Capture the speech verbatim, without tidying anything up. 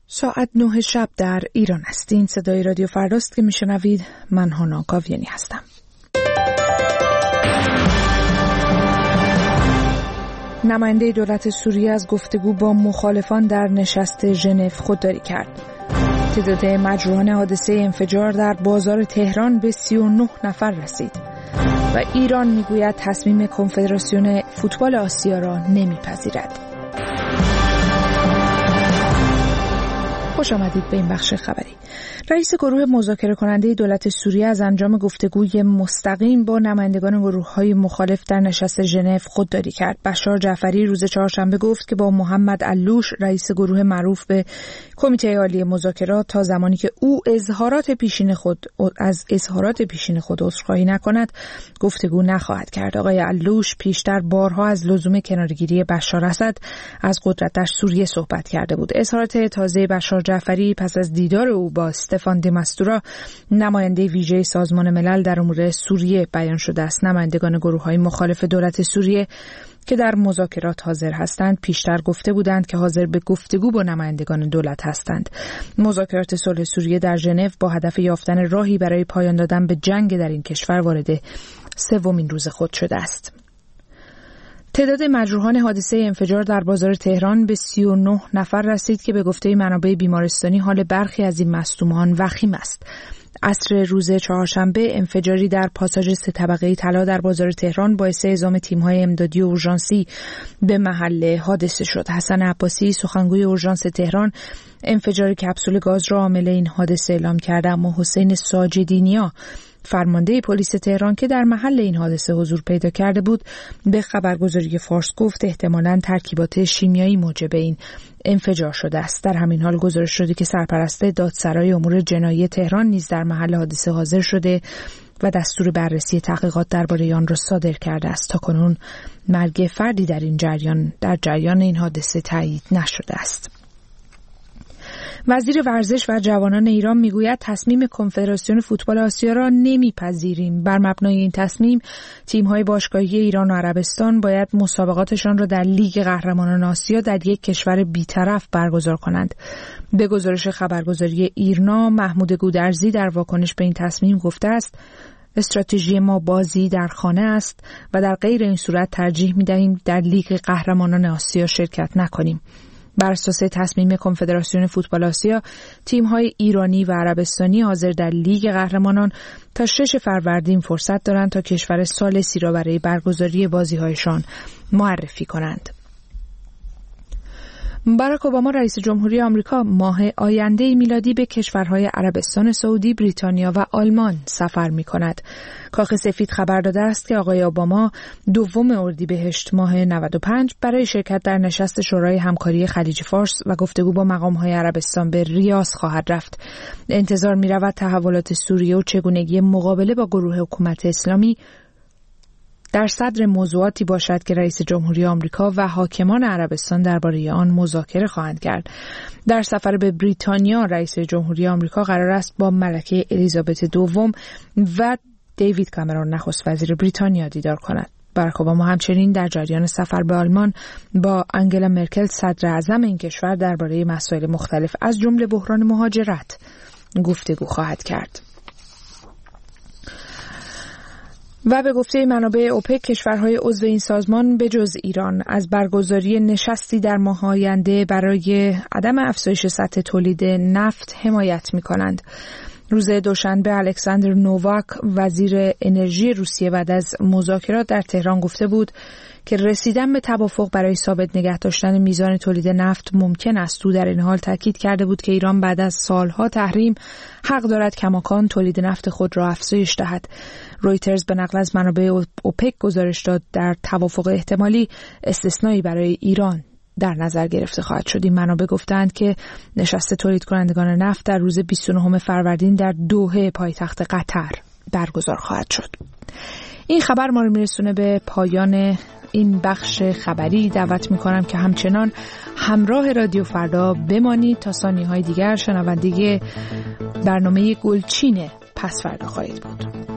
ساعت نه شب در ایران است. این صدای رادیو فرداست که میشنوید. من هانا کاویانی هستم. نماینده دولت سوریه از گفتگو با مخالفان در نشست ژنو خودداری کرد. تعداد مجروحان حادثه انفجار در بازار تهران به سی و نه نفر رسید و ایران میگوید تصمیم کنفدراسیون فوتبال آسیا را نمیپذیرد. خوش آمدید به این بخش خبری. رئیس گروه مذاکره کننده دولت سوریه از انجام گفتگوی مستقیم با نمایندگان گروه‌های مخالف در نشست ژنو خودداری کرد. بشار جعفری روز چهارشنبه گفت که با محمد علوش رئیس گروه معروف به کمیته عالی مذاکرات تا زمانی که او اظهارات پیشین خود از اظهارات پیشین خود عذرخواهی نکند گفتگو نخواهد کرد. آقای علوش پیشتر بارها از لزوم کناره‌گیری بشار اسد از قدرت در سوریه صحبت کرده بود. اظهارات تازه بشار جعفری پس از دیدار او با استفان دی ماستورا نماینده ویژه سازمان ملل در امور سوریه بیان شده است. نمایندگان گروه‌های مخالف دولت سوریه که در مذاکرات حاضر هستند پیشتر گفته بودند که حاضر به گفتگو با نمایندگان دولت هستند. مذاکرات صلح سوریه در ژنو با هدف یافتن راهی برای پایان دادن به جنگ در این کشور وارد سومین روز خود شده است. تعداد مجروحان حادثه انفجار در بازار تهران به سی و نه نفر رسید که به گفته منابع بیمارستانی حال برخی از این مصدومان وخیم است. عصر روز چهارشنبه انفجاری در پاساژ سه طبقه طلا در بازار تهران باعث اعزام تیم‌های امدادی و اورژانسی به محل حادثه شد. حسن عباسی سخنگوی اورژانس تهران انفجار کپسول گاز را عامل این حادثه اعلام کرد، اما حسین ساجدینیا فرمانده پلیس تهران که در محل این حادثه حضور پیدا کرده بود به خبرگزاری فارس گفت احتمالاً ترکیبات شیمیایی موجب این انفجار شده است. در همین حال گزارش شده که سرپرست دادسرای امور جنایی تهران نیز در محل حادثه حاضر شده و دستور بررسی تحقیقات درباره آن را صادر کرده است. تاکنون مرگ فردی در این جریان در جریان این حادثه تایید نشده است. وزیر ورزش و جوانان ایران میگوید تصمیم کنفدراسیون فوتبال آسیا را نمیپذیریم. بر مبنای این تصمیم تیم‌های باشگاهی ایران و عربستان باید مسابقاتشان را در لیگ قهرمانان آسیا در یک کشور بی‌طرف برگزار کنند. به گزارش خبرگزاری ایرنا محمود گودرزی در واکنش به این تصمیم گفته است استراتژی ما بازی در خانه است و در غیر این صورت ترجیح می‌دهیم در لیگ قهرمانان آسیا شرکت نکنیم. بر اساس تصمیم کنفدراسیون فوتبال آسیا تیم‌های ایرانی و عربستانی حاضر در لیگ قهرمانان تا شش فروردین فرصت دارند تا کشور ثالثی را برای برگزاری بازی‌هایشان معرفی کنند. باراک اوباما رئیس جمهوری آمریکا ماه آینده میلادی به کشورهای عربستان سعودی، بریتانیا و آلمان سفر می‌کند. کاخ سفید خبر داده است که آقای اوباما دوم اردیبهشت ماه نود و پنج برای شرکت در نشست شورای همکاری خلیج فارس و گفتگو با مقام‌های عربستان به ریاض خواهد رفت. انتظار می‌رود تحولات سوریه و چگونگی مقابله با گروه حکومت اسلامی در صدر موضوعاتی باشد که رئیس جمهوری آمریکا و حاکمان عربستان درباره آن مذاکره خواهند کرد. در سفر به بریتانیا رئیس جمهوری آمریکا قرار است با ملکه الیزابت دوم و دیوید کامرون نخست وزیر بریتانیا دیدار کند. باراک اوباما همچنین در جریان سفر به آلمان با آنگلا مرکل صدر اعظم این کشور درباره مسائل مختلف از جمله بحران مهاجرت گفتگو خواهد کرد. و به گفته منابع اوپک کشورهای عضو این سازمان به جز ایران از برگزاری نشستی در ماه آینده برای عدم افزایش سطح تولید نفت حمایت می‌کنند. روز دوشنبه الکساندر نوواک وزیر انرژی روسیه بعد از مذاکرات در تهران گفته بود که رسیدن به توافق برای ثابت نگه داشتن میزان تولید نفت ممکن است. او در این حال تاکید کرده بود که ایران بعد از سالها تحریم حق دارد کماکان تولید نفت خود را افزایش دهد. رویترز به نقل از منابع اوپک گزارش داد در توافق احتمالی استثنایی برای ایران در نظر گرفته خواهد شد. این منابع گفتند که نشست تولید کنندگان نفت در روز بیست و نهم فروردین در دوحه پایتخت قطر برگزار خواهد شد. این خبر ما رو میرسونه به پایان این بخش خبری. دعوت میکنم که همچنان همراه رادیو فردا بمانید تا ثانیه‌های دیگر شنونده برنامه گلچین پس فردا خواهید بود.